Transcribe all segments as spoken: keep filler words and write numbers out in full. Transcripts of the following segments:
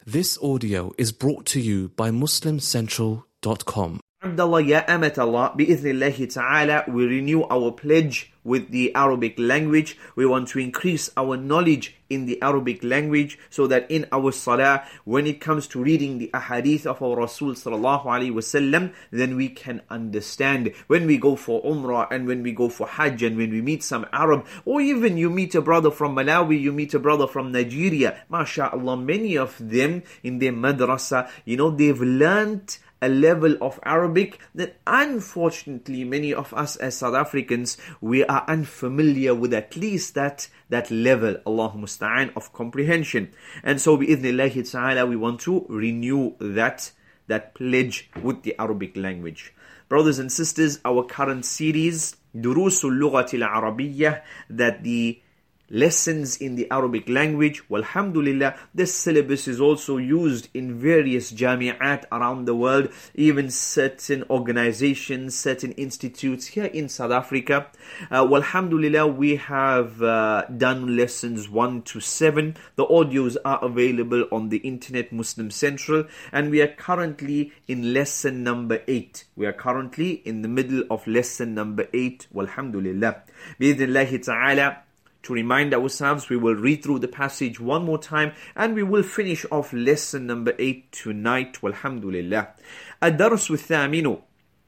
This audio is brought to you by Muslim Central dot com. Abdullah, Ya Amat Allah, bi'ithnillahi ta'ala, we renew our pledge with the Arabic language. We want to increase our knowledge in the Arabic language so that in our salah, when it comes to reading the ahadith of our Rasul sallallahu alaihi wasallam, then we can understand. When we go for Umrah and when we go for Hajj and when we meet some Arab, or even you meet a brother from Malawi, you meet a brother from Nigeria, mashallah, many of them in their madrasa, you know, they've learnt a level of Arabic that unfortunately many of us as South Africans, we are unfamiliar with at least that that level, Allahu musta'an, of comprehension. And so bi'idhnillahi ta'ala, we want to renew that that pledge with the Arabic language. Brothers and sisters, our current series, Durusul Lughatil Arabiyyah, that the lessons in the Arabic language, walhamdulillah, this syllabus is also used in various jami'at around the world, even certain organizations, certain institutes here in South Africa. Uh, walhamdulillah, we have uh, done lessons one to seven. The audios are available on the internet, Muslim Central, and we are currently in lesson number eight. We are currently in the middle of lesson number eight, walhamdulillah. Bi-idhnillahi ta'ala, to remind ourselves, we will read through the passage one more time and we will finish off lesson number eight tonight. Walhamdulillah. الدرس الثامن.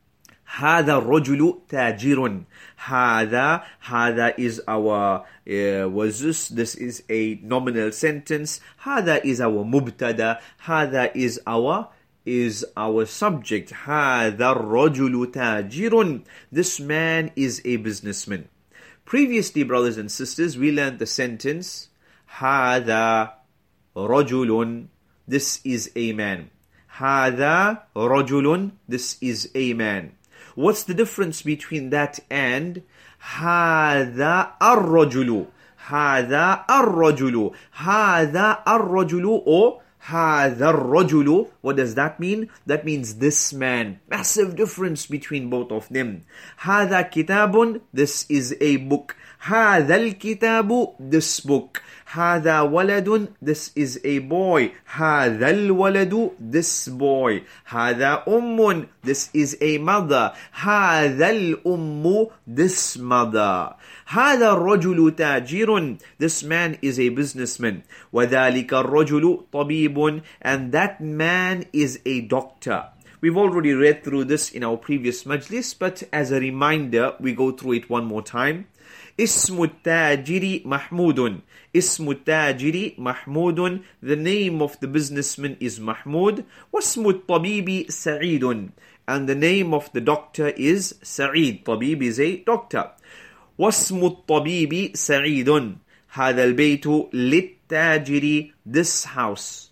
هذا الرجل تاجر. هذا هذا is our uh, was this this is a nominal sentence. هذا is our مبتدا. هذا is our is our subject. هذا الرجل تاجر. This man is a businessman. Previously, brothers and sisters, we learned the sentence, هذا رجل, this is a man. هذا رجل, this is a man. What's the difference between that and هذا الرجل? هذا الرجل. هذا الرجل or هذا الرجل, what does that mean? That means this man. Massive difference between both of them. هذا كتاب, this is a book. هذا الكتاب, this book. هذا ولد, this is a boy. هذا الولد, this boy. هذا أم, this is a mother. هذا الأم, this mother. هذا الرجل تاجر, this man is a businessman. وذلك الرجل طبيب, and that man is a doctor. We've already read through this in our previous majlis, but as a reminder, we go through it one more time. اسم التاجر محمود. اسم التاجر محمود. The name of the businessman is Mahmud. واسم الطبيب سعيد. And the name of the doctor is Sa'id. طبيب is a doctor. واسم الطبيب سعيد. هذا البيت للتاجر, this house.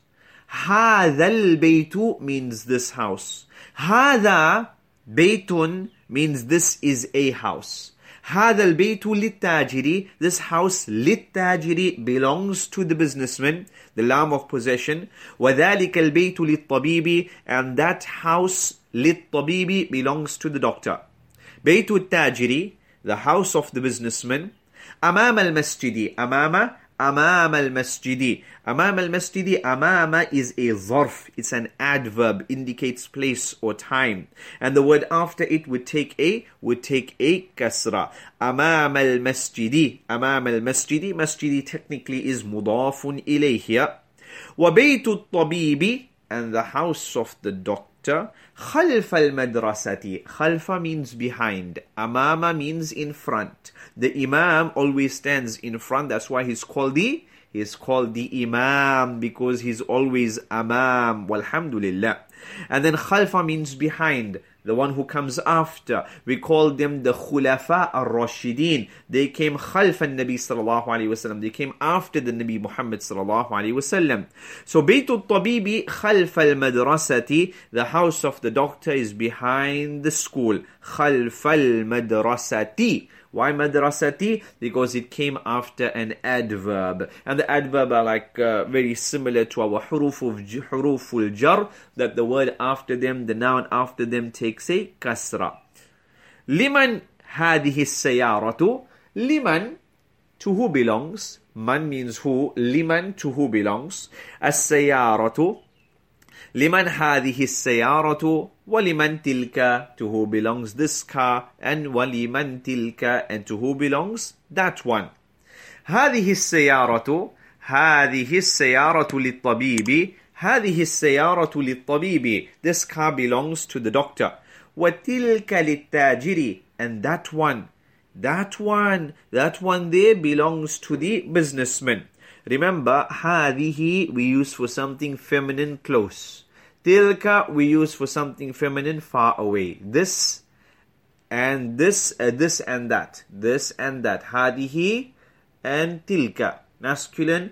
هذا البيت means this house. هذا بيت means this is a house. هذا البيت للتاجر, this house للتاجر belongs to the businessman, the lamb of possession. وذلك البيت للطبيب, and that house للطبيب belongs to the doctor. بيت التاجر, the house of the businessman. أمام المسجد. أمام أمام المسجد. أمام المسجد. أمام is a ظرف. It's an adverb, indicates place or time. And the word after it would take a would take a kasra. أمام المسجد. أمام المسجد. Masjidi technically is مضاف إليه here. وبيت الطبيب, and the house of the doctor. خلف المدرسة. خلف means behind. أمام means in front. The imam always stands in front. That's why he's called the he's called the imam, because he's always amam. Walhamdulillah. And then khalfa means behind, the one who comes after. We call them the khulafa ar-rashidin. They came khalf an-Nabi sallallahu alayhi wasallam. They came after the Nabi Muhammad sallallahu alayhi wasallam. So Baytul Tabibi khalf al-madrasati, the house of the doctor is behind the school. Khalf al-madrasati. Why madrasati? Because it came after an adverb. And the adverb are like uh, very similar to our huruf of huruful jar, that the word after them, the noun after them takes a kasra. Liman هذه السيارة. Liman, to who belongs? Man means who. Liman, to who belongs. As-sayyaratu. Liman hadhihi as-sayyaratu. Waliman tilka, to who belongs this car. And waliman tilka, and to who belongs that one. هذه السيارة هذه السيارة للطبيب هذه السيارة للطبيب. This car belongs to the doctor. وتلك للتاجر, and that one, that one, that one there belongs to the businessman. Remember, هذه we use for something feminine close. Tilka we use for something feminine far away. This and this, uh, this and that, this and that. هذه and tilka, masculine.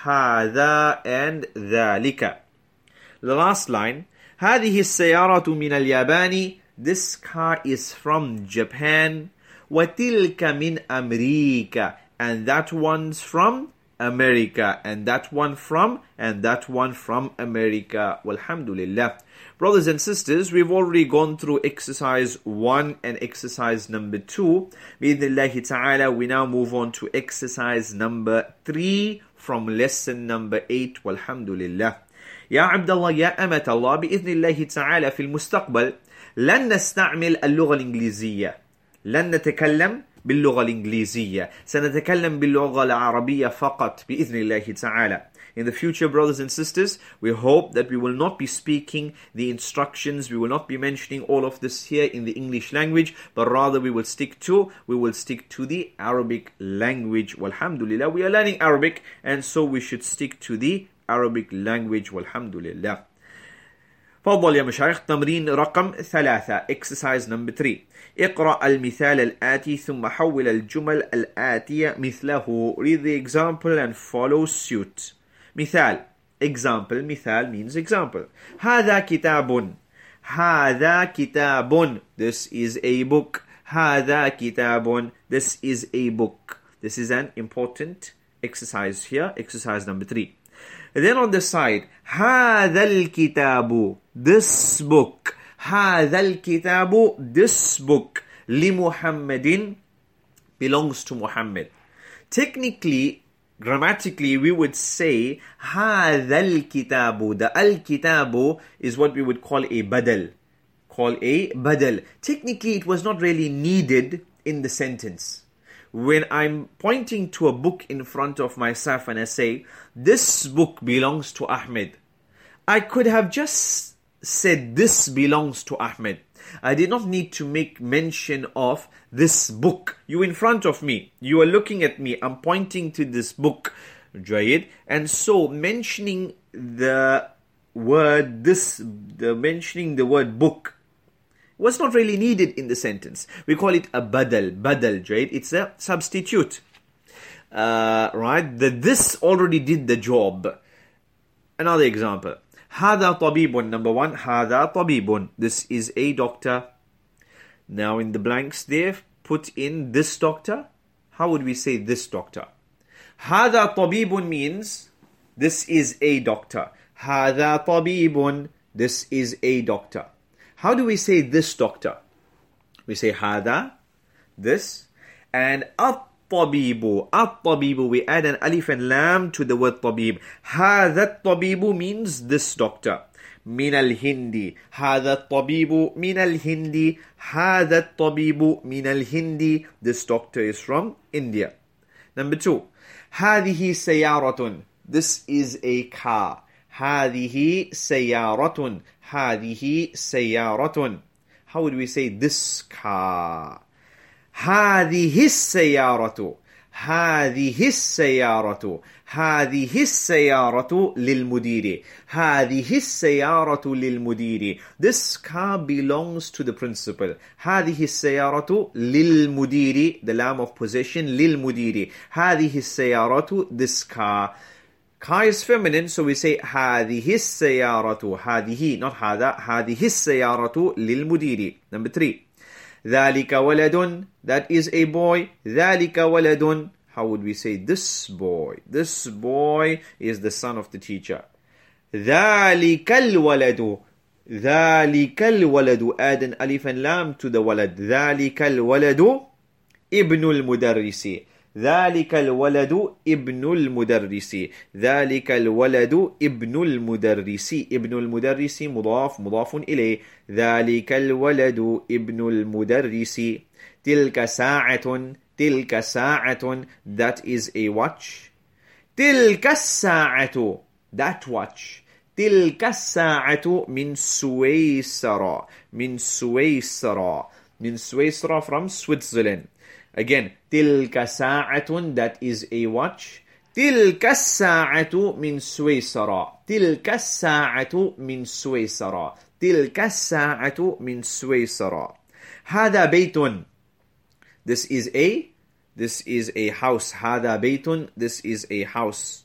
هذا and ذلك. The last line. هذه السيارة من اليابان. This car is from Japan. وتلك من أمريكا, and that one's from America, and that one from, and that one from America. Walhamdulillah. Brothers and sisters, we've already gone through exercise one and exercise number two. Bi-idhnillahi ta'ala, we now move on to exercise number three from lesson number eight. Walhamdulillah. يا عبد الله يا أمة الله بإذن الله تعالى في المستقبل لن نستعمل اللغة الإنجليزية. لن نتكلم باللغة الإنجليزية. سنتكلم باللغة العربية فقط بإذن الله تعالى. In the future, brothers and sisters, we hope that we will not be speaking the instructions, we will not be mentioning all of this here in the English language, but rather we will stick to, we will stick to the Arabic language. Walhamdulillah, we are learning Arabic, and so we should stick to the Arabic language. Walhamdulillah. فضل يا مشايخ. تمرين رقم ثلاثة. Exercise number three. اقرأ المثال الآتي ثم حول الجمل الآتية مثله. Read the example and follow suit. مثال. Example. مثال means example. هذا كتاب. هذا كتاب. This is a book. هذا كتاب. This is a book. This is an important exercise here. Exercise number three. And then on the side, هذا الكتاب. This book. هذا الكتاب. This book. لمحمد belongs to Muhammad. Technically, grammatically, we would say هذا الكتاب. The al-kitabu is what we would call a badal. Call a badal. Technically, it was not really needed in the sentence. When I'm pointing to a book in front of myself and I say, this book belongs to Ahmed, I could have just said this belongs to Ahmed. I did not need to make mention of this book. You in front of me, you are looking at me, I'm pointing to this book. Jayid. And so mentioning the word this, the mentioning the word book was not really needed in the sentence. We call it a badal. Badal, Jayid. It's a substitute. Uh, right? The this already did the job. Another example. هذا طبيب. Number one. هذا طبيب. This is a doctor. Now in the blanks there, put in this doctor. How would we say this doctor? هذا طبيب means this is a doctor. هذا طبيب. This is a doctor. How do we say this doctor? We say هذا, this, and الطبيب. الطبيب, we add an alif and lam to the word طبيب. هذا الطبيب means this doctor. من الهند. هذا الطبيب من الهند. هذا الطبيب من الهند. This doctor is from India. Number two. هذه سيارة. This is a car. هذه سيارة. هذه سيارة. How would we say this car? هذه السيارة. هذه السيارة. هذه السيارة للمدير. هذه السيارة للمدير. This car belongs to the principal. هذه السيارة للمدير. The lamb of possession. للمدير. هذه السيارة. This car. Car is feminine, so we say هذه السيارة. هذه, not هذا. هذه السيارة للمدير. Number three. ذلك ولد. That is a boy. ذلك ولد. How would we say this boy? This boy is the son of the teacher. ذلك الولد. ذلك الولد. Add an alif and lam to the walad. ذلك الولد ابن المدرس. ذلك الولد ابن المدرس ذلك الولد ابن المدرس ابن المدرس مضاف مضاف إليه ذلك الولد ابن المدرس تلك ساعة تلك ساعة that is a watch تلك الساعة that watch تلك الساعة من سويسرا من سويسرا من سويسرا from Switzerland. Again, تلك ساعة that is a watch. تلك الساعة من سويسرا تلك الساعة من سويسرا تلك الساعة من سويسرا. هذا بيت. This is a This is a house. هذا بيت. This is a house.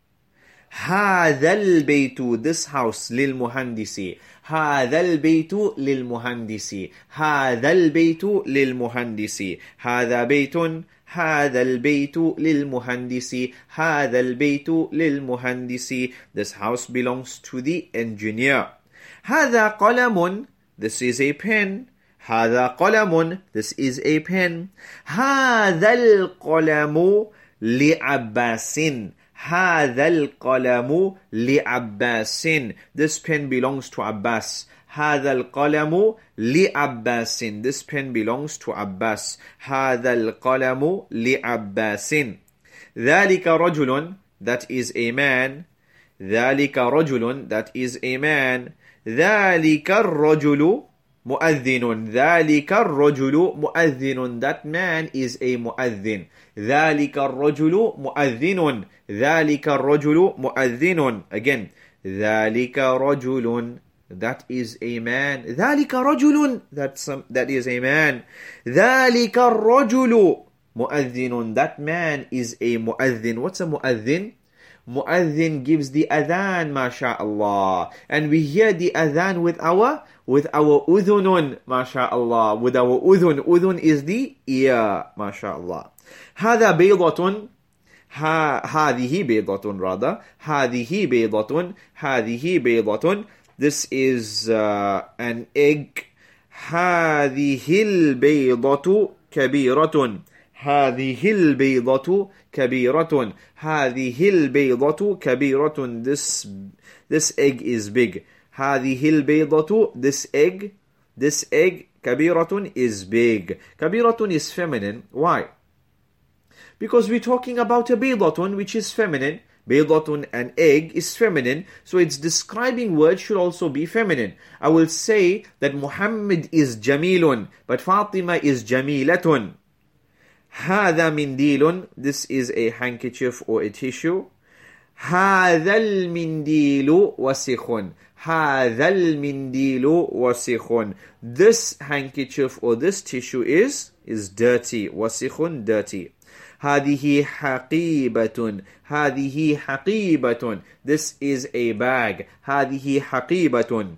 هذا البيت this house للمهندس هذا البيت للمهندس هذا البيت للمهندس هذا بيت هذا البيت للمهندس هذا البيت للمهندس This house belongs to the engineer. هذا قلم This is a pen. هذا قلم This is a pen. هذا القلم لعباس هذا القلم لعباس This pen belongs to Abbas. هذا القلم لعباس This pen belongs to Abbas. هذا القلم لعباس. ذلك رجل That is a man. ذلك رجل That is a man. ذلك الرجل مؤذن ذلك الرجل مؤذن That man is a مؤذن. ذلك الرجل مؤذن ذلك الرجل مؤذن. Again, ذلك رجل That is a man. ذلك رجل That's a, That is a man. ذلك الرجل مؤذن That man is a مؤذن. What's a مؤذن? Mu'adhin gives the adhan, masha'Allah. And we hear the adhan with our with our udhunun, masha'Allah. With our udhun. Udhun is the ear, masha'Allah. هذا بيضة ها هذه بيضة rather. هذه بيضة هذه بيضة. This is uh, an egg. هذه البيضة كبيرة. هذه البيضة كبيرة. هذه البيضة كبيرة. This this egg is big. هذه البيضة This egg This egg كبيرة is big. كبيرة is feminine. Why? Because we're talking about a بيضة which is feminine. بيضة, an egg, is feminine. So its describing word should also be feminine. I will say that Muhammad is جميل, but Fatima is جميلة. هذا منديل. This is a handkerchief or a tissue. هذا المنديل وسخ. هذا المنديل وسخ. This handkerchief or this tissue is is dirty. وسخ, dirty. هذه حقيبة. هذه حقيبة. This is a bag. هذه حقيبة.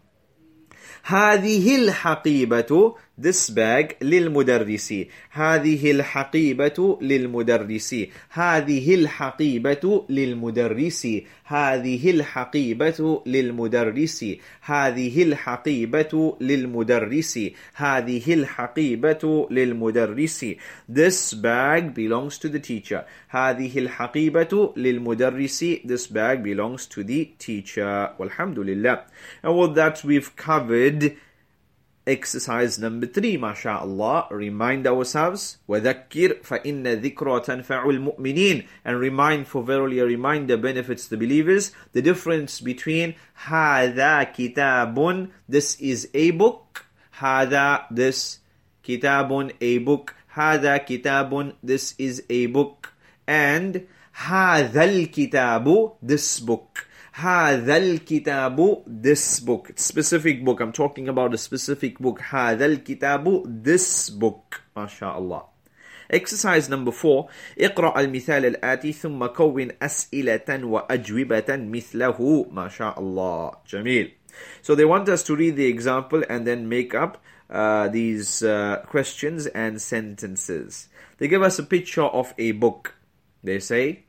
هذه الحقيبة. This bag للمدرس. هذه الحقيبة للمدرس. هذه الحقيبة للمدرس. هذه الحقيبة للمدرس. هذه الحقيبة للمدرس. هذه الحقيبة للمدرس. This bag belongs to the teacher. هذه الحقيبة للمدرس. This bag belongs to the teacher. Walhamdulillah. And with that we've covered exercise number three, masha'Allah. Remind ourselves, وَذَكِّرْ فَإِنَّ ذِكْرَى تَنْفَعُ الْمُؤْمِنِينَ. And remind, for verily a reminder benefits the believers. The difference between هَذَا كِتَابٌ, this is a book. هَذَا, this, كِتَابٌ, a book. هَذَا كِتَابٌ, this is a book. And هَذَا الْكِتَابُ, this book. هذا الكتاب, this book. It's specific book. I'm talking about a specific book. هذا الكتاب, this book. MashaAllah. Exercise number four. اقرأ المثال الآتي ثم كون أسئلة وأجوبة مثله. MashaAllah. Jameel. So they want us to read the example and then make up uh, these uh, questions and sentences. They give us a picture of a book. They say,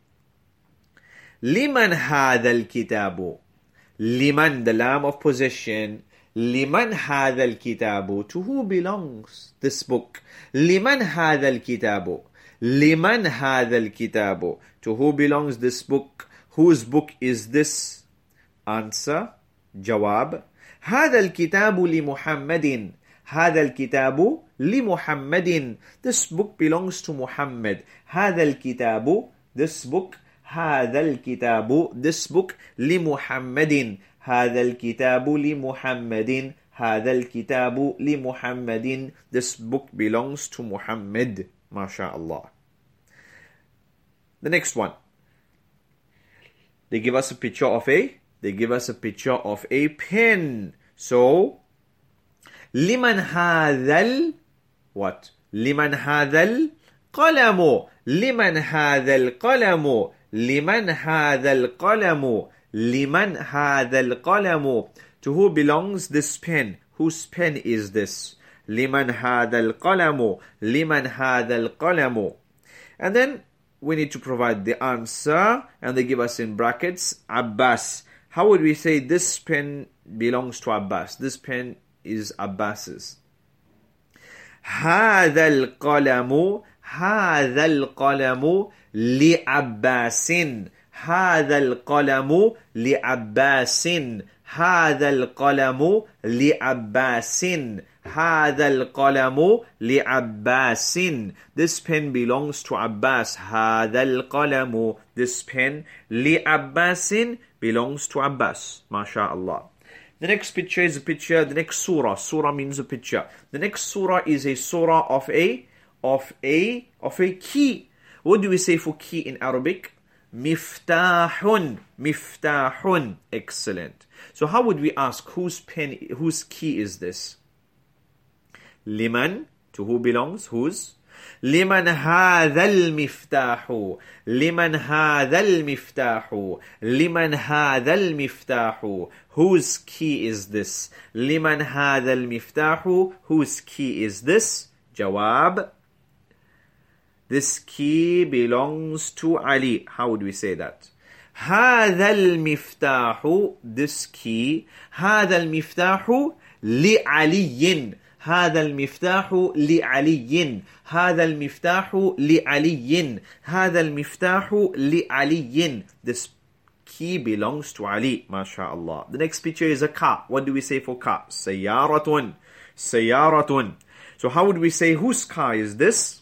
لمن هذا الكتاب. لمن, the lamb of possession. لمن هذا الكتاب, to who belongs this book. لمن هذا الكتاب. لمن هذا الكتاب? To who belongs this book? Whose book is this? Answer, jawab. هذا الكتاب لمحمد. هذا الكتاب لمحمد. This book belongs to Muhammad. هذا الكتاب, this book. هذا الكتاب, this book. لمحمد. هذا الكتاب لمحمد. هذا الكتاب لمحمد. This book belongs to Muhammad. MashaAllah. The next one. They give us a picture of a, they give us a picture of a pen. So, لمن هذا ال, what? لمن هذا القلم. لمن هذا القلم. لمن هذا القلم. لمن هذا القلم. To who belongs this pen? Whose pen is this? لمن هذا القلم. لمن هذا القلم. And then we need to provide the answer, and they give us in brackets Abbas. How would we say this pen belongs to Abbas? This pen is Abbas's. هذا القلم. هذا القلم لعباس. هذا القلم لعباس. هذا القلم لعباس. هذا القلم لعباس. This pen belongs to Abbas. هذا القلم. This pen لعباس belongs to Abbas. MashaAllah. The next picture is a picture, the next surah. Surah means a picture. The next surah is a surah of a, of a, of a key. What do we say for key in Arabic? Miftahun. Miftahun. Excellent. So how would we ask whose pen, whose key is this? Liman, to who belongs? Whose? لمن هذا المفتاح. لمن هذا المفتاح. لمن هذا المفتاح. Whose key is this? لمن هذا المفتاح. Whose key is this? جواب. This key belongs to Ali. How would we say that? هذا المفتاح. This key. هذا المفتاح لعلي. هذا المفتاح لعلي. هذا المفتاح لعلي. هذا المفتاح لعلي. This key belongs to Ali. MashaAllah. The next picture is a car. What do we say for car? سيارة. سيارة. So how would we say whose car is this?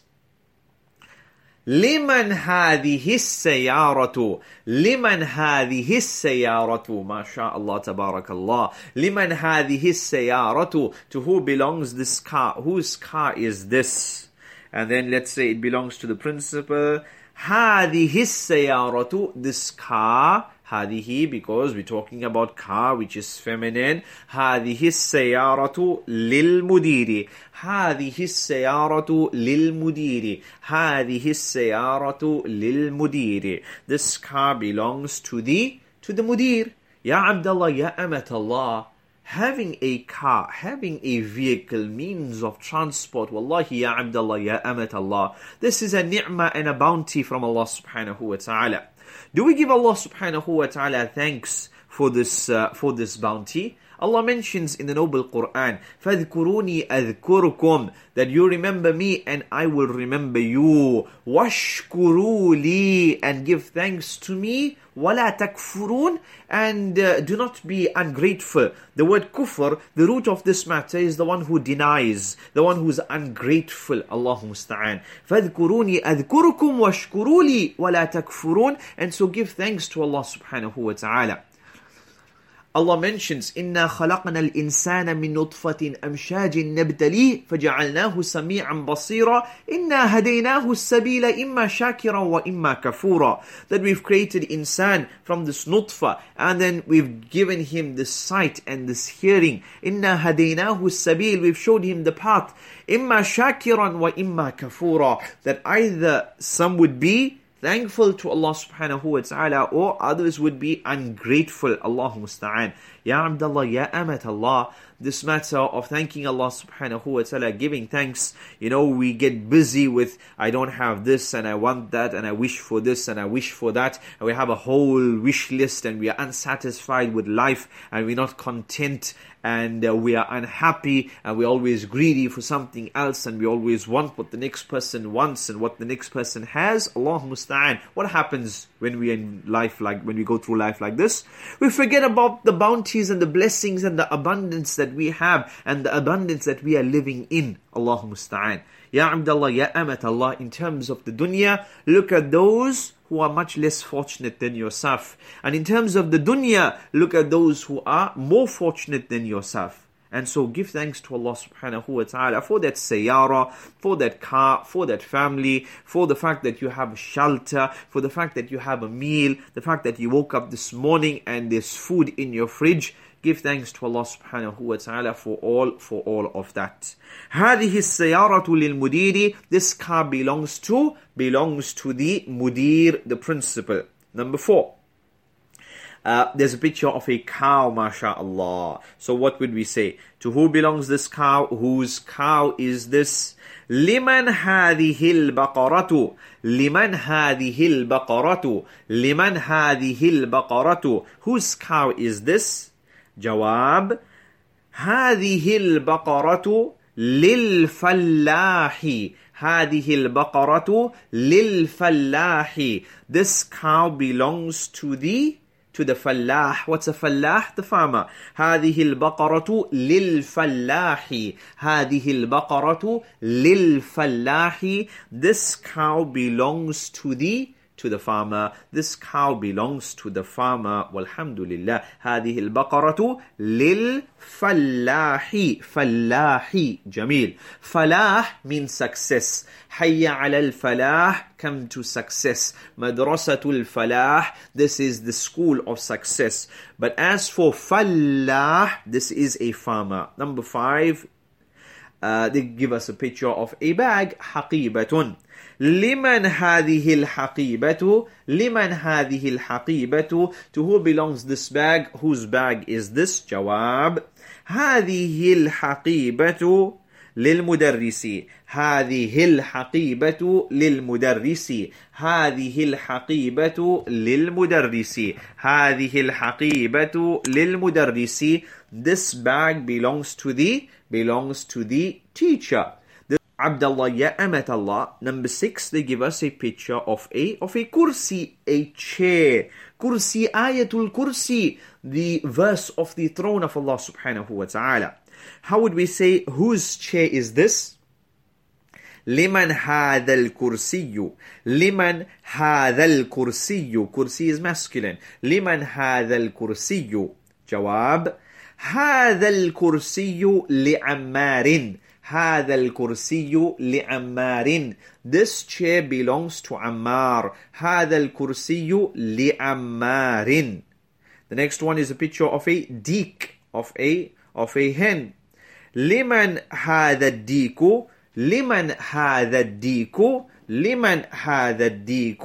لمن هذه السيارة. لمن هذه السيارة. ما شاء الله تبارك الله. لمن هذه السيارة. To who belongs this car? Whose car is this? And then let's say it belongs to the principal. هذه السيارة. This car. هذه, because we're talking about car which is feminine. هذه السيارة للمدير. هذه السيارة للمدير. هذه السيارة للمدير. This car belongs to the, to the mudir. Ya Abdullah, Ya Amatallah. Having a car, having a vehicle, means of transport, wallahi ya Abdullah, Ya Amatallah. This is a ni'mah and a bounty from Allah subhanahu wa ta'ala. Do we give Allah subhanahu wa ta'ala thanks for this uh, for this bounty? Allah mentions in the noble Quran, فَاذْكُرُونِي أَذْكُرُكُمْ, that you remember me and I will remember you. وَاشْكُرُوا لِي, and give thanks to me. وَلَا تَكْفُرُونَ, and uh, do not be ungrateful. The word kufr, the root of this matter is the one who denies, the one who is ungrateful. Allahu musta'an. فَاذْكُرُونِي أَذْكُرُكُمْ وَاشْكُرُوا لِي وَلَا تَكْفُرُونَ, and so give thanks to Allah subhanahu wa ta'ala. Allah mentions, إِنَّا خَلَقْنَا الْإِنسَانَ مِنْ نُطْفَةٍ أَمْشَاجٍ نَبْتَلِيهِ فَجَعَلْنَاهُ سَمِيعًا بَصِيرًا إِنَّا هَدَيْنَاهُ السَّبِيلَ إِمَّا شَاكِرًا وَإِمَّا كَفُورًا. That we've created insan from this nutfa, and then we've given him this sight and this hearing. إِنَّا هَدَيْنَاهُ السَّبِيلَ, we've showed him the path. إِمَّا شَاكِرًا وَإِمَّا كَفُورًا, that either some would be thankful to Allah subhanahu wa ta'ala, or others would be ungrateful. Allahu musta'an. Ya Abdullah, Ya Amat Allah, this matter of thanking Allah subhanahu wa ta'ala, giving thanks, you know, we get busy with, I don't have this and I want that and I wish for this and I wish for that, and we have a whole wish list and we are unsatisfied with life and we're not content and uh, we are unhappy and we're always greedy for something else and we always want what the next person wants and what the next person has. Allah musta'an. What happens when we are in life like, when we go through life like this? We forget about the bounties and the blessings and the abundance that we have and the abundance that we are living in. Allah musta'an. Ya Abdullah, Ya Amat Allah, in terms of the dunya, look at those who are much less fortunate than yourself. And in terms of the dunya, look at those who are more fortunate than yourself. And so give thanks to Allah subhanahu wa ta'ala for that sayyara, for that car, for that family, for the fact that you have shelter, for the fact that you have a meal, the fact that you woke up this morning and there's food in your fridge. Give thanks to Allah subhanahu wa ta'ala for all, for all of that. هذه السيارة للمدير. This car belongs to, belongs to the mudir, the principal. Number four. Uh, there's a picture of a cow, mashallah. So what would we say? To who belongs this cow? Whose cow is this? لمن هذه البقرة? لمن هذه البقرة? لمن هذه البقرة? Whose cow is this? جواب: هذه البقرة للفلاح. هذه البقرة للفلاح. This cow belongs to the to the fallah. What's a fallah? The farmer. هذه البقرة للفلاح. هذه البقرة للفلاح. This cow belongs to the to the farmer. This cow belongs to the farmer. Walhamdulillah. هذه البقرة للفلاح. فلاح. جميل. فلاح means success. حي على الفلاح. Come to success. مدرسة الفلاح. This is the school of success. But as for فلاح, this is a farmer. Number five, uh, they give us a picture of a bag. حقيبة. لمن هذه الحقيبة? لمن هذه الحقيبة? To who belongs this bag? Whose bag is this? جواب: هذه الحقيبة للمدرس. هذه الحقيبة للمدرس. هذه الحقيبة للمدرس. هذه الحقيبة للمدرس. This bag belongs to the belongs to the teacher. Abdullah, Ya Amat Allah. Number six, they give us a picture of a of a kursi, a chair. Kursi, ayatul kursi, the verse of the throne of Allah subhanahu wa ta'ala. How would we say, whose chair is this? لمن هذا الكرسي. لمن هذا الكرسي. Kursi is masculine. لمن هذا الكرسي. جواب: هذا الكرسي لعمار. هذا الكرسي لعمار. This chair belongs to Ammar. هذا الكرسي لعمار. The next one is a picture of a deek, of a of a hen. لمن هذا الديك. لمن هذا الديك. لمن هذا الديك.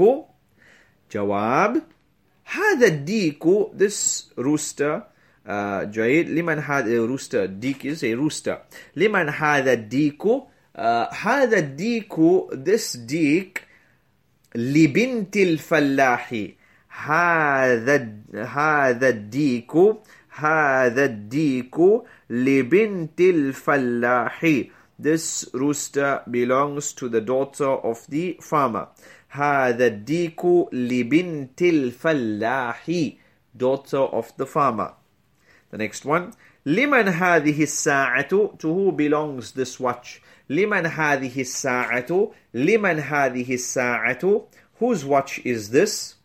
جواب: هذا الديك. This rooster. Uh, جيد. لمن هذا rooster. Deek is a rooster. لمن هذا الديك. uh, هذا الديك. This deek لبنت الفلاح. هذا هذا الديك. هذا الديك لبنت الفلاح. This rooster belongs to the daughter of the farmer. هذا الديك لبنت الفلاح. Daughter of the farmer. The next one. لمن هذه الساعة. To who belongs this watch? لمن هذه الساعة. لمن هذه الساعة. Whose watch is this?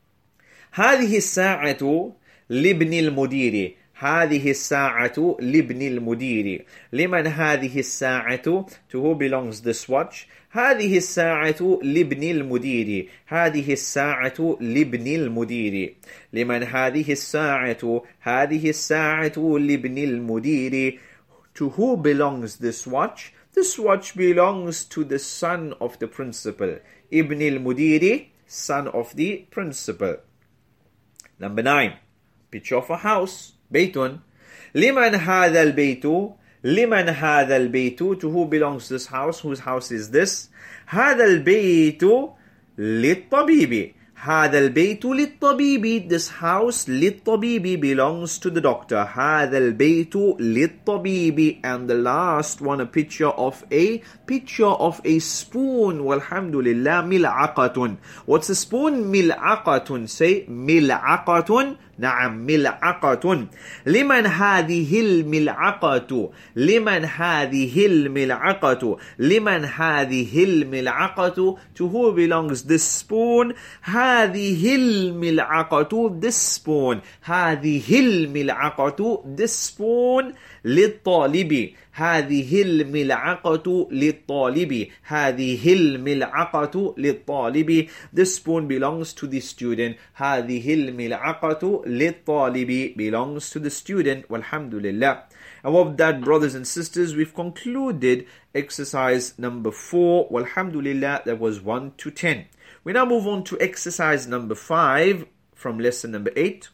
هذه الساعة لابن المدير. هذه الساعة لابن المدير. لمن هذه الساعة. To who belongs this watch? هذه الساعة لابن المدير. هذه الساعة لابن المدير. لمن هذه الساعة. هذه الساعة لابن المدير. To who belongs this watch? This watch belongs to the son of the principal. Ibn al-Mudiri, son of the principal. Number nine, picture of a house. Baytun. Liman hadha al-baytu. Liman hadha al-baytu. To who belongs this house? Whose house is this? Hadha al-baytu lit-tabibi. هذا البيت للطبيب. This house للطبيب belongs to the doctor. هذا البيت للطبيب. And the last one, a picture of a picture of a spoon. والحمد لله. ملعقة. What's a spoon? ملعقة. Say ملعقة. نعم ملعقة. لمن هذه الملعقة؟ لمن هذه الملعقة؟ لمن هذه الملعقة? To who belongs this spoon? هذه الملعقة. This spoon. هذه الملعقة. This spoon. للطالب. هذه الملعقة للطالب. هذه الملعقة للطالب. This spoon belongs to the student. هذه الملعقة للطالب belongs to the student. Walhamdulillah. And with that, brothers and sisters, we've concluded exercise number four. Walhamdulillah, that was one to ten. We now move on to exercise number five from lesson number eight.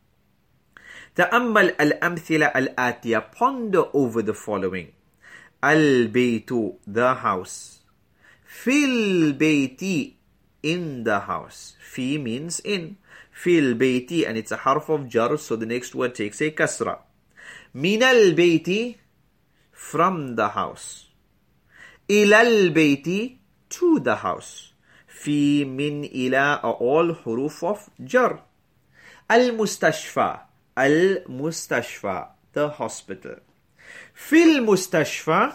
تأمل الأمثلة الآتية. Ponder over the following. البيت, the house. في البيت, in the house. في means in. في البيت, and it's a harf of jar, so the next word takes a kasra. من البيت, from the house. إلى البيت, to the house. في من إلى are all huruf of jar. المستشفى, المستشفى, the hospital. في المستشفى,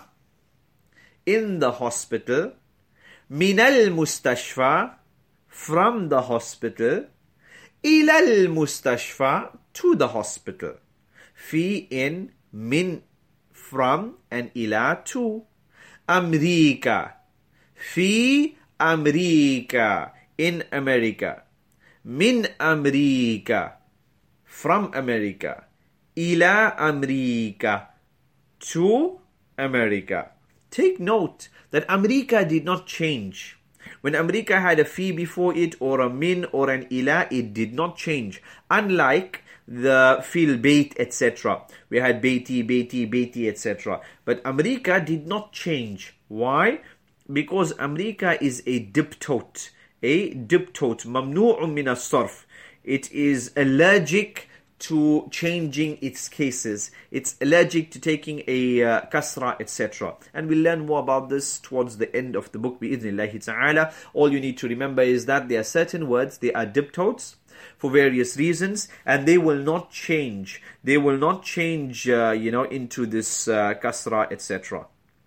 in the hospital. من المستشفى, from the hospital. إلى المستشفى, to the hospital. في in, من, from, and إلى, to. أمريكا. في أمريكا, in America. من أمريكا, from America. إلى أمريكا, to America. Take note that America did not change. When America had a fi before it, or a min, or an ila, it did not change. Unlike the fil bait, et cetera. We had baiti, baiti, baiti, et cetera. But America did not change. Why? Because America is a diptote. A diptote. Mamnu'un min as-sarf. It is allergic to changing its cases. It's allergic to taking a uh, kasra, et cetera. And we'll learn more about this towards the end of the book, bi'idhnillahi ta'ala. All you need to remember is that there are certain words, they are diptotes for various reasons, and they will not change. They will not change, uh, you know, into this uh, kasra, et cetera.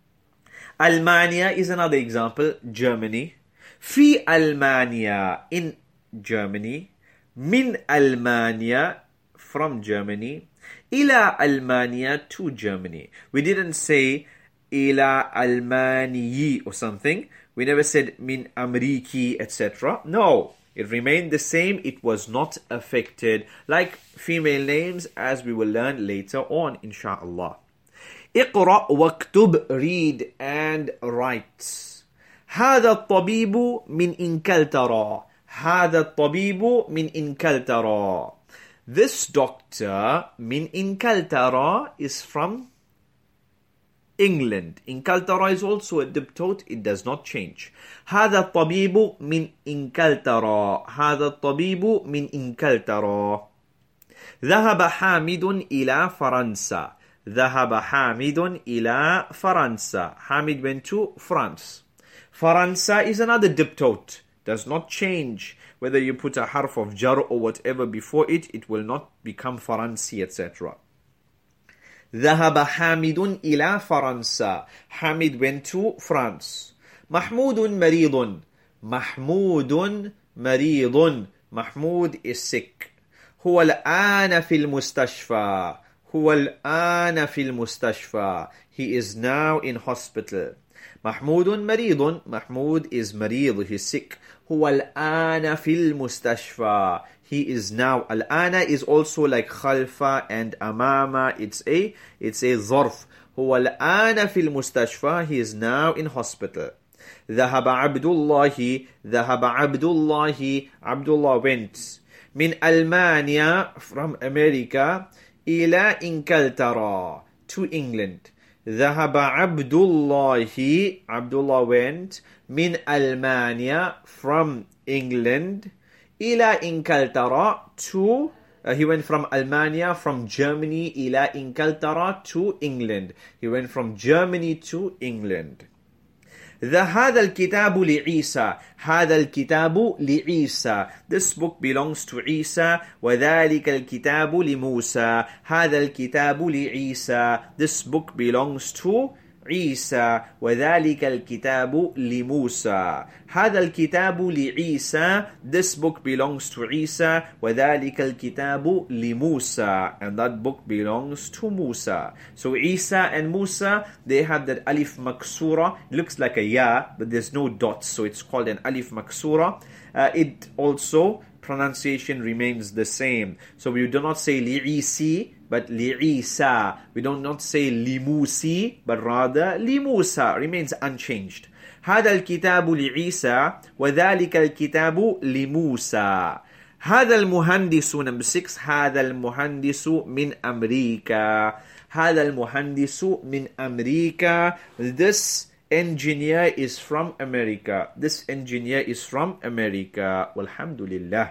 Almania is another example. Germany. Fi Almania, in Germany. Min Almania, from Germany. Ila Almania, to Germany. We didn't say ila Almaniyi or something. We never said min Amriki, et cetera. No, it remained the same. It was not affected. Like female names, as we will learn later on, inshallah. اقرأ واكتب, read and write. هذا الطبيب من إنكلترا. هذا الطبيب من إنكلترا. This doctor, min Inkaltara, is from England. Inkaltara is also a diptote. It does not change. هذا الطبيب من إنكلترا. هذا الطبيب من إنكلترا. ذهب حامد إلى فرنسا. ذهب حامد إلى فرنسا. Hamid went to France. Faransa is another diptote. Does not change. Whether you put a harf of jar or whatever before it, it will not become Faransi, et cetera. ذهب حامد إلى فرنسا. Hamid went to France. محمود مريض. محمود مريض. Mahmud is sick. هو الآن في المستشفى. هو الآن في المستشفى. He is now in hospital. محمود مريض. Mahmud is مريض. He is sick. هو الآن في المستشفى. He is now. الآن is also like خلفة and أمامة. It's a, it's a ظرف. هو الآن في المستشفى. He is now in hospital. ذهب عبد الله. ذهب عبد الله. Abdullah went. من ألمانيا, from America. إلى إنجلترا, to England. ذهب عبد الله, Abdullah went, من ألمانيا, from England, إلى إنجلترا, to, uh, he went from Almania, from Germany, إلى إنجلترا, to England. He went from Germany to England. هذا الكتاب لعيسى, هذا الكتاب لعيسى, this book belongs to عيسى. وذلك الكتاب لموسى, هذا الكتاب لعيسى, this book belongs to عيسى. وذلك الكتاب لموسى, هذا الكتاب لعيسى, this book belongs to عيسى. وذلك الكتاب لموسى, and that book belongs to Musa. So Isa and Musa, they have that alif maksura. It looks like a ya, but there's no dots, so it's called an alif maksura. Uh, it also, pronunciation remains the same. So we do not say li'isi, but li'isa. We do not say limusi, but rather limusa. Remains unchanged. هذا الكتاب لعيسى وذلك الكتاب لموسى. هذا المهندس, number six, هذا المهندس من أمريكا. هذا المهندس من أمريكا. This engineer is from America. This engineer is from America. Walhamdulillah.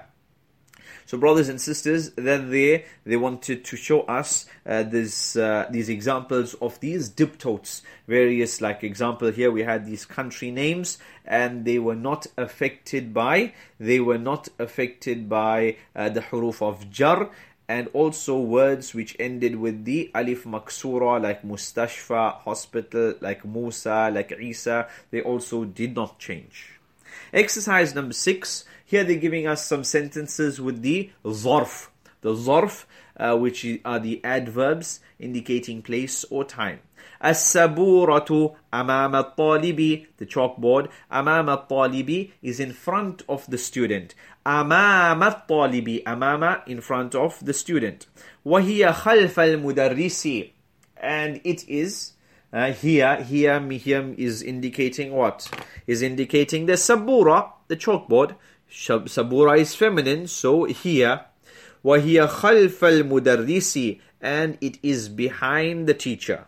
So brothers and sisters, then they they wanted to show us uh, this uh, these examples of these diptotes. Various, like example here we had these country names, and they were not affected by they were not affected by uh, the huruf of jar. And also words which ended with the alif maksura, like mustashfa, hospital, like Musa, like Isa, they also did not change. Exercise number six. Here they're giving us some sentences with the zarf. The zarf, uh, which are the adverbs indicating place or time. As-saburatu amama at-talibi, the chalkboard. Amama at-talibi is in front of the student. Amama at-talibi, amama, in front of the student. وهي خلف المدرس, and it is uh, here, here, here is indicating what? Is indicating the sabura, the chalkboard. Sabura is feminine, so here. وهي خلف المدرس, and it is behind the teacher.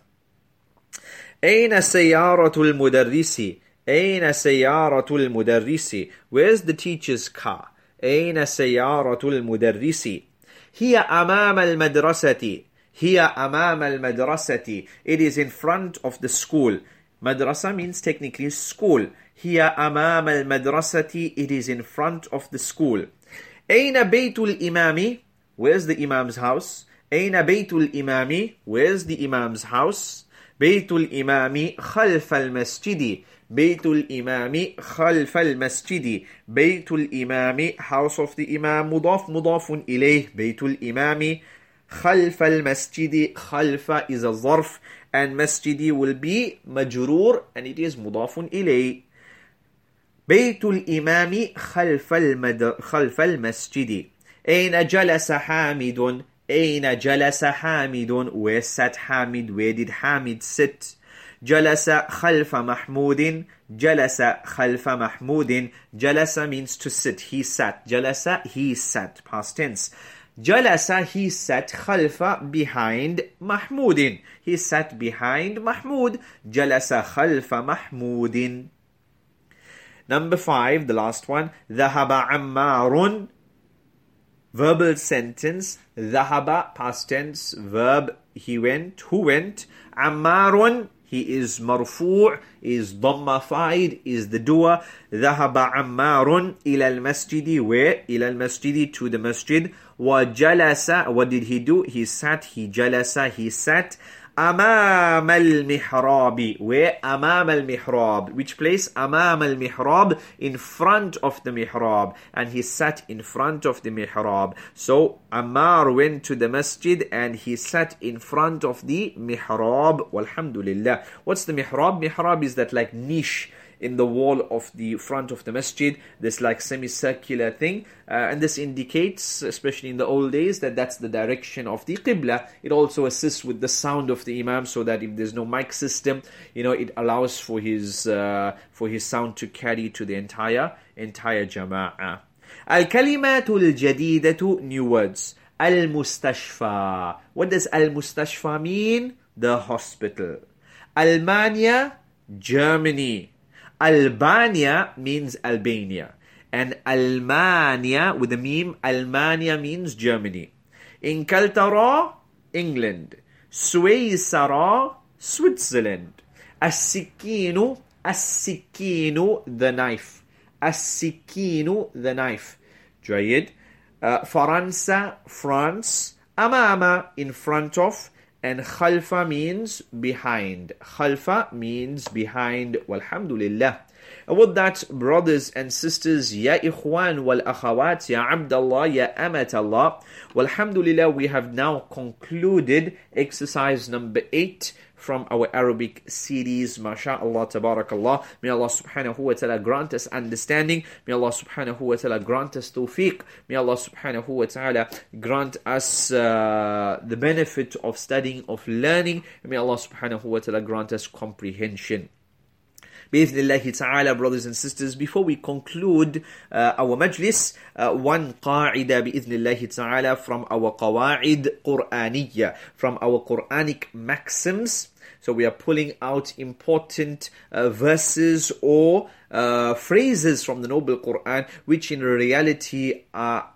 أين سيارة المدرس? أين سيارة المدرس? Where's the teacher's car? أين سيارة المدرس? هي أمام المدرسة. هي أمام المدرسة. It is in front of the school. Madrasa means technically school. هي أمام المدرسة. It is in front of the school. أين بيت الإمام? Where's the Imam's house? أين بيت الإمام? Where's the Imam's house? بيت الإمام خلف المسجد. بيت الإمام خلف المسجد. بيت الإمام, house of the Imam, مضاف مضاف إليه. بيت الإمام خلف المسجد. خلف is a ظرف, and مسجد will be مجرور, and it is مضاف إليه. بيت الإمام خلف المد... خلف المسجد. أين جلس حامد? أين جلس حامد? Where sat Hamid? Where did Hamid sit? جلس خلف محمود. جلس خلف محمود. جلس means to sit. He sat. جلس, he sat. Past tense. جلس, he sat. خلف, behind محمود. He sat behind محمود. جلس خلف محمود. Number five, the last one. ذهب عمار. Verbal sentence. ذهب, past tense, verb, he went. Who went? Ammarun, he is marfu', is dhammafied, is the doer. ذهب عمار إلى المسجد. Where? إلى المسجد, to the masjid. وجلس, what did he do? He sat. He جلس, he sat. أمام المحراب. Where? أمام المحراب. Which place? أمام المحراب, in front of the mihrab. And he sat in front of the mihrab. So Ammar went to the masjid and he sat in front of the mihrab. Walhamdulillah. What's the mihrab? Mihrab is that like niche in the wall of the front of the masjid, this like semicircular thing, uh, and this indicates, especially in the old days, that that's the direction of the qibla. It also assists with the sound of the imam, so that if there's no mic system, you know, it allows for his uh, for his sound to carry to the entire entire jama'ah. Al-kalimatul jadidatu, new words. Al-Mustashfa. What does Al-Mustashfa mean? The hospital. Almania, Germany. Albania means Albania. And Almania, with the meme, Almania means Germany. Inkaltara, England. Suwaysara, Switzerland. As-Sikinu, As-Sikinu, the knife. As-Sikinu, the knife. Jayid. Uh, Faransa, France. Amama, in front of. And khalfa means behind. Khalfa means behind. Walhamdulillah. And with that, brothers and sisters, ya ikhwan wal akhawat, ya abdallah, ya amatallah. Walhamdulillah, we have now concluded exercise number eight from our Arabic series. MashaAllah, tabarakallah. May Allah subhanahu wa ta'ala grant us understanding. May Allah subhanahu wa ta'ala grant us tawfiq. May Allah subhanahu wa ta'ala grant us uh, the benefit of studying, of learning. May Allah subhanahu wa ta'ala grant us comprehension. Bi'ithnillahi ta'ala, brothers and sisters, before we conclude uh, our majlis, uh, one qa'ida bi'ithnillahi ta'ala from our qawa'id Qur'aniyya, from our Qur'anic maxims. So we are pulling out important uh, verses or uh, phrases from the Noble Qur'an, which in reality are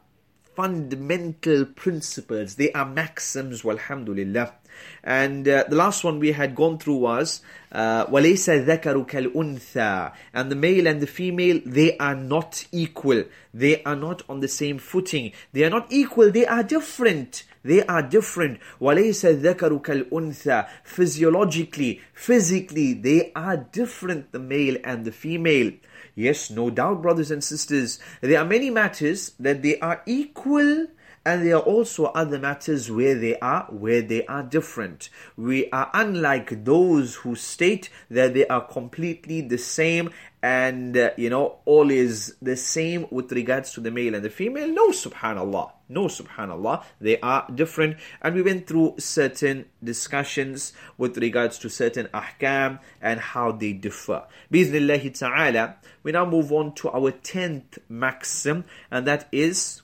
fundamental principles. They are maxims, walhamdulillah. And uh, the last one we had gone through was uh, وَلَيْسَ ذَكَرُ كَالْأُنْثَى. And the male and the female, they are not equal. They are not on the same footing. They are not equal. They are different. They are different. وَلَيْسَ الذَّكَرُ كَالْأُنْثَى. Physiologically, physically, they are different, the male and the female. Yes, no doubt, brothers and sisters. There are many matters that they are equal, and there are also other matters where they are where they are different. We are unlike those who state that they are completely the same and uh, you know all is the same with regards to the male and the female. No, subhanallah. No, subhanallah. They are different. And we went through certain discussions with regards to certain ahkam and how they differ. Bi'ithnillahi ta'ala, we now move on to our tenth maxim, and that is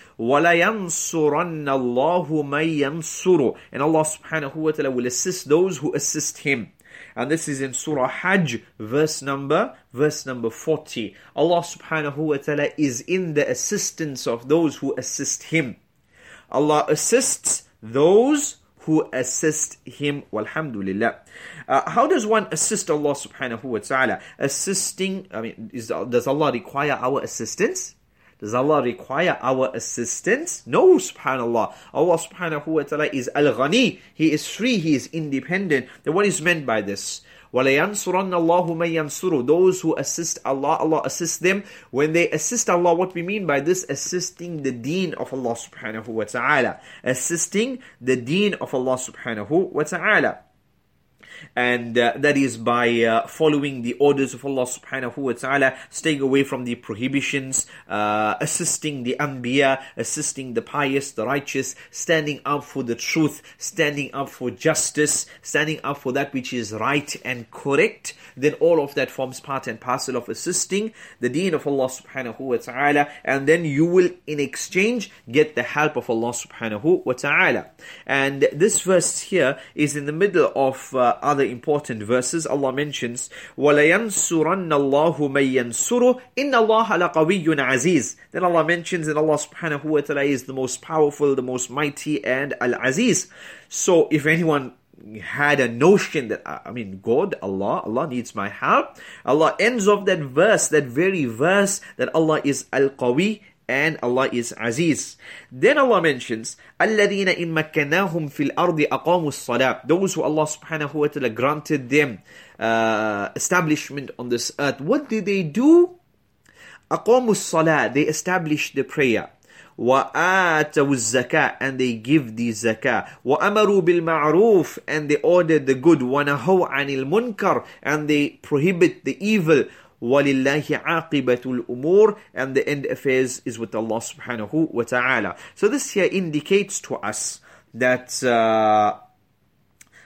وَلَيَنْصُرَنَّ اللَّهُ مَنْ يَنْصُرُ. And Allah subhanahu wa ta'ala will assist those who assist Him. And this is in Surah Hajj, verse number, verse number forty. Allah subhanahu wa ta'ala is in the assistance of those who assist Him. Allah assists those who assist Him. Walhamdulillah. Uh, how does one assist Allah subhanahu wa ta'ala? Assisting, I mean, is, does Allah require our assistance? Does Allah require our assistance? No, subhanallah. Allah subhanahu wa ta'ala is al-ghani. He is free, He is independent. Then what is meant by this? وَلَيَنْصُرَنَّ اللَّهُ مَنْ يَنْصُرُ. Those who assist Allah, Allah assists them. When they assist Allah, what we mean by this? Assisting the deen of Allah subhanahu wa ta'ala. Assisting the deen of Allah subhanahu wa ta'ala. And uh, that is by uh, following the orders of Allah subhanahu wa ta'ala, staying away from the prohibitions, uh, assisting the anbiya, assisting the pious, the righteous, standing up for the truth, standing up for justice, standing up for that which is right and correct. Then all of that forms part and parcel of assisting the deen of Allah subhanahu wa ta'ala. And then you will in exchange get the help of Allah subhanahu wa ta'ala. And this verse here is in the middle of uh, other important verses. Allah mentions وَلَيَنْصُرَنَّ اللَّهُ مَنْ يَنْصُرُ إِنَّ اللَّهَ لَقَوِيٌّ عَزِيزٌ. Then Allah mentions that Allah subhanahu wa ta'ala is the most powerful, the most mighty, and Al-Aziz. So if anyone had a notion that, I mean, God, Allah, Allah needs my help, Allah ends off that verse, that very verse, that Allah is Al-Qawi and Allah is Aziz. Then Allah mentions الَّذِينَ إِن مَكَّنَّاهُمْ فِي الْأَرْضِ أَقَامُوا الصَّلَاةِ. Those who Allah subhanahu wa ta'ala granted them uh, establishment on this earth. What did they do? أَقَامُوا الصَّلَاةِ. They established the prayer. وَآتَوُا الزَّكَاةِ. And they give the zakah. وَأَمَرُوا بِالْمَعْرُوفِ. And they ordered the good. وَنَهَوْا عَنِ الْمُنْكَرِ. And they prohibit the evil. وَلِلَّهِ عَاقِبَةُ الْأُمُورِ. And the end affairs is with Allah subhanahu wa ta'ala. So this here indicates to us that uh,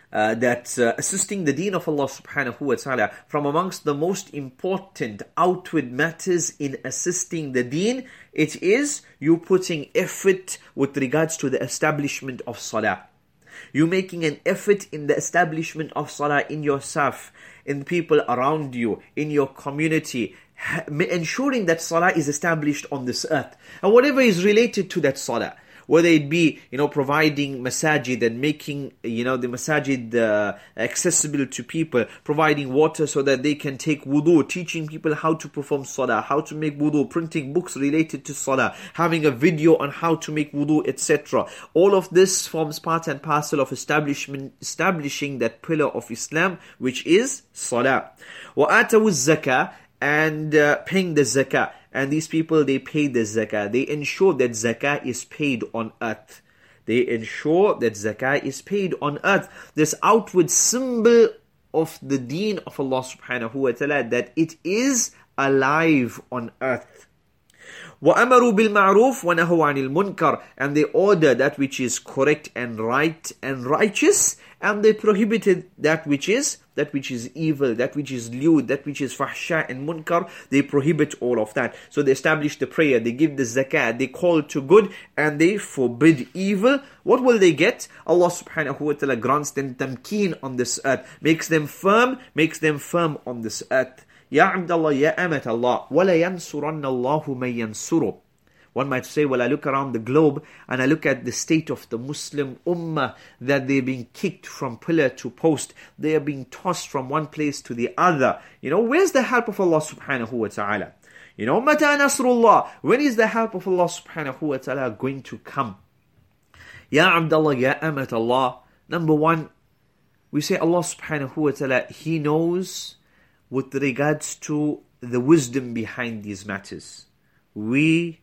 uh, that uh, assisting the deen of Allah subhanahu wa ta'ala, from amongst the most important outward matters in assisting the deen, it is you putting effort with regards to the establishment of salah. You making an effort in the establishment of salah in yourself, in people around you, in your community, ensuring that salah is established on this earth. And whatever is related to that salah, whether it be, you know, providing masajid and making, you know, the masajid uh, accessible to people, providing water so that they can take wudu, teaching people how to perform salah, how to make wudu, printing books related to salah, having a video on how to make wudu, et cetera. All of this forms part and parcel of establishment, establishing that pillar of Islam, which is salah. وَآتَوُ الزَّكَاةِ, and uh, paying the zakah. And these people, they pay the zakah. They ensure that zakah is paid on earth. They ensure that zakah is paid on earth. This outward symbol of the deen of Allah subhanahu wa ta'ala, that it is alive on earth. وَأَمَرُوا بِالْمَعْرُوفِ وَنَهُوا عَنِ الْمُنْكَرِ, and they order that which is correct and right and righteous, and they prohibited that which is that which is evil, that which is lewd, that which is fahsha and munkar. They prohibit all of that. So they establish the prayer, they give the zakat, they call to good, and they forbid evil. What will they get? Allah subhanahu wa ta'ala grants them tamkeen on this earth, makes them firm, makes them firm on this earth. Ya Abdullah, Ya Amat Allah, وَلَا يَنْصُرَنَّ اللَّهُ مَنْ يَنْصُرُهُ. One might say, well, I look around the globe and I look at the state of the Muslim ummah, that they're being kicked from pillar to post. They are being tossed from one place to the other. You know, where's the help of Allah subhanahu wa ta'ala? You know, مَتَى نَصْرُ اللَّهِ, when is the help of Allah subhanahu wa ta'ala going to come? Ya Abdullah, Ya Amat Allah. Number one, we say Allah subhanahu wa ta'ala, He knows with regards to the wisdom behind these matters. We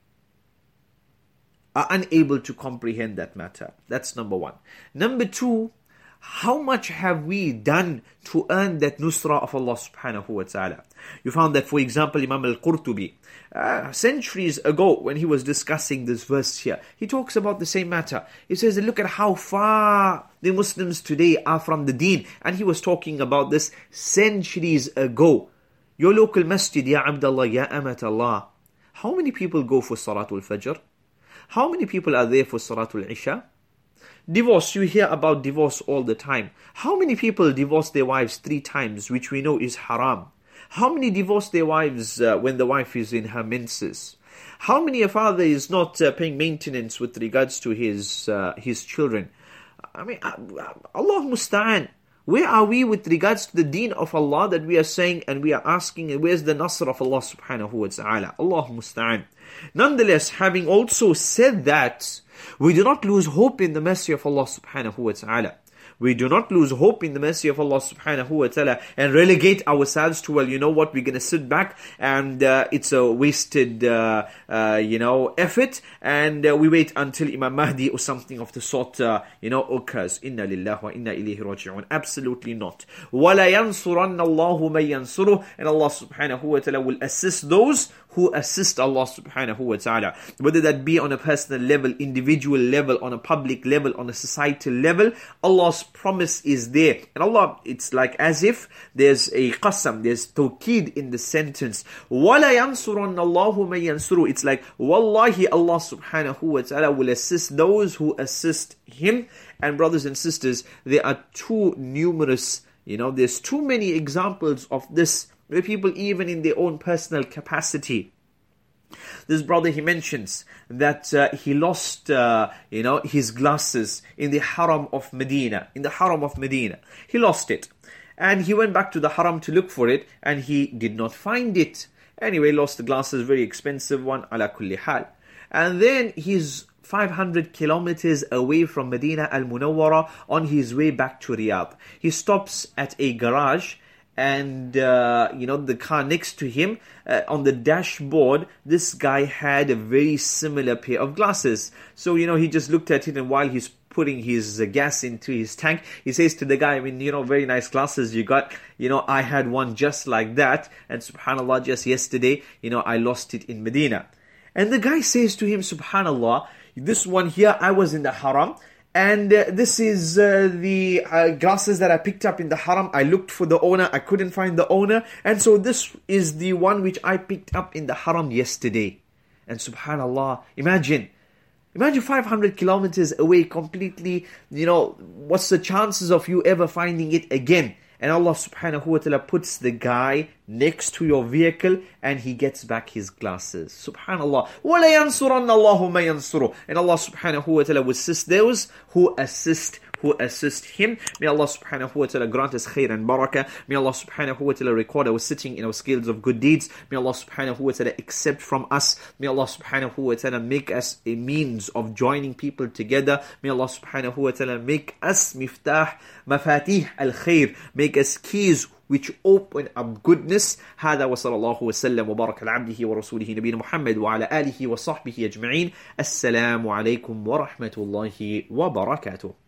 are unable to comprehend that matter. That's number one. Number two, how much have we done to earn that nusra of Allah subhanahu wa ta'ala? You found that, for example, Imam al-Qurtubi, uh, centuries ago when he was discussing this verse here, he talks about the same matter. He says, look at how far the Muslims today are from the deen. And he was talking about this centuries ago. Your local masjid, Ya Abdullah, Ya Amat Allah, how many people go for Salatul Fajr? How many people are there for Salatul Isha? Divorce, you hear about divorce all the time. How many people divorce their wives three times, which we know is haram? How many divorce their wives uh, when the wife is in her menses? How many a father is not uh, paying maintenance with regards to his uh, his children? I mean, uh, Allah musta'an. Where are we with regards to the deen of Allah that we are saying and we are asking, and where's the nasr of Allah subhanahu wa ta'ala? Allah musta'an. Nonetheless, having also said that, we do not lose hope in the mercy of Allah subhanahu wa ta'ala. We do not lose hope in the mercy of Allah subhanahu wa ta'ala and relegate ourselves to, well, you know what, we're going to sit back and uh, it's a wasted, uh, uh, you know, effort, and uh, we wait until Imam Mahdi or something of the sort, uh, you know, occurs. Inna lillahi wa inna ilayhi raji'un. Absolutely not. وَلَا يَنْصُرَنَّ اللَّهُ مَنْ يَنْصُرُهُ, and Allah subhanahu wa ta'ala will assist those who assist Allah subhanahu wa ta'ala. Whether that be on a personal level, individual level, on a public level, on a societal level, Allah's promise is there. And Allah, it's like as if there's a qasam, there's tawqeed in the sentence. وَلَا يَنْصُرَنَّ اللَّهُ مَنْ يَنْصُرُهُ. It's like, Wallahi, Allah subhanahu wa ta'ala will assist those who assist Him. And brothers and sisters, there are too numerous, you know, there's too many examples of this, where people, even in their own personal capacity. This brother, he mentions that uh, he lost, uh, you know, his glasses in the Haram of Medina. In the Haram of Medina, he lost it, and he went back to the Haram to look for it, and he did not find it. Anyway, lost the glasses, very expensive one, ala kulli hal. And then he's five hundred kilometers away from Medina al-Munawwara on his way back to Riyadh. He stops at a garage. And, uh, you know, the car next to him, uh, on the dashboard, this guy had a very similar pair of glasses. So, you know, he just looked at it, and while he's putting his uh, gas into his tank, he says to the guy, I mean, you know, very nice glasses you got. You know, I had one just like that. And subhanAllah, just yesterday, you know, I lost it in Medina. And the guy says to him, subhanAllah, this one here, I was in the Haram. And uh, this is uh, the uh, glasses that I picked up in the haram. I looked for the owner, I couldn't find the owner. And so this is the one which I picked up in the haram yesterday. And subhanallah, imagine, imagine five hundred kilometers away completely, you know, what's the chances of you ever finding it again? And Allah subhanahu wa ta'ala puts the guy next to your vehicle and he gets back his glasses. Subhanallah. وَلَيَنْصُرَنَّ اللَّهُ مَا يَنْصُرُ. And Allah subhanahu wa ta'ala will assist those who assist who assist him. May Allah subhanahu wa ta'ala grant us khair and barakah. May Allah subhanahu wa ta'ala record our sitting in our scales of good deeds. May Allah subhanahu wa ta'ala accept from us. May Allah subhanahu wa ta'ala make us a means of joining people together. May Allah subhanahu wa ta'ala make us miftah, mafatih al-khair. Make us keys which open up goodness. هذا وصلى الله وسلم وبارك على عبده ورسوله نبينا محمد وعلى آله وصحبه أجمعين. السلام عليكم ورحمة الله وبركاته.